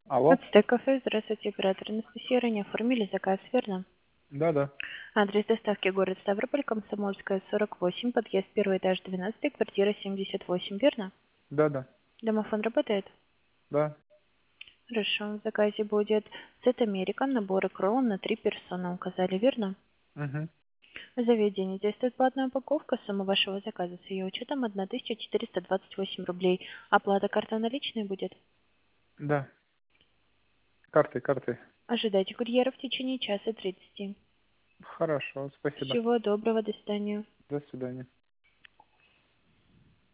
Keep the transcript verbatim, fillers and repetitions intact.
Алло? Ацтек кафе, здравствуйте, оператор Анастасия, ранее оформили заказ, верно? Да, да. Адрес доставки город Ставрополь, Комсомольская, сорок восемь, подъезд первый этаж, двенадцать, квартира семьдесят восемь, верно? Да, да. Домофон работает? Да. Хорошо, в заказе будет сет Американ, набор икру на три персоны, указали, верно? Угу. В заведении действует платная упаковка, сумма вашего заказа с ее учетом тысяча четыреста двадцать восемь рублей. Оплата карта наличной будет? Да. Картой, картой. Ожидайте курьера в течение часа тридцати. Хорошо, спасибо. Всего доброго, до свидания. До свидания.